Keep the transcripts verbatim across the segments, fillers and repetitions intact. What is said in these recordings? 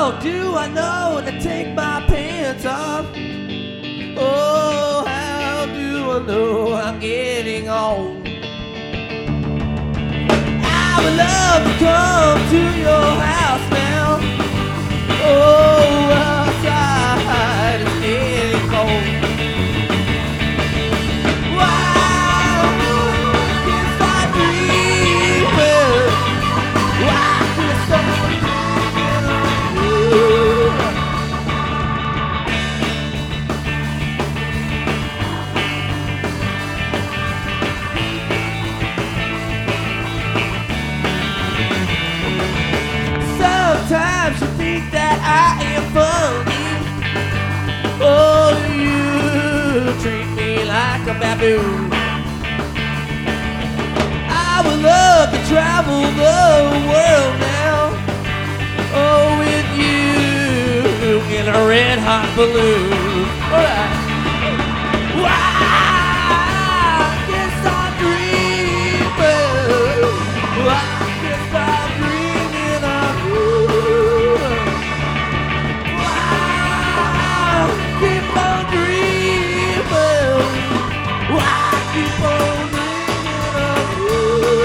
How do I know to take my pants off? Oh, how do I know I'm getting old? I would love to come to your house now. Oh, outside it's getting cold. Why can't I dream? Why can't I Sometimes you think that I am funny. Oh, you treat me like a baboon. I would love to travel the world now. Oh, with you in a red hot balloon. All right. Why can't I dream? Why can't I dreaming of you? Why keep on dreaming? Why keep on dreaming of you?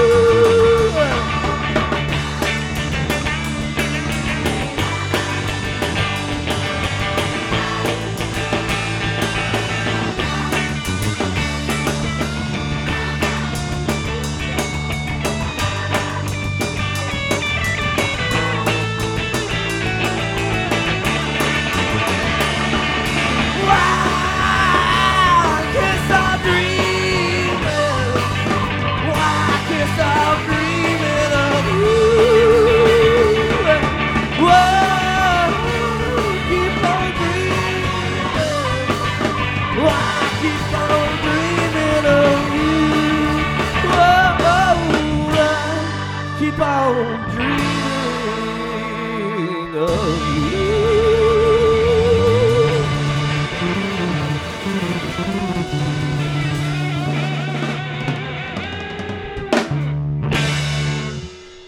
Keep on dreaming of you.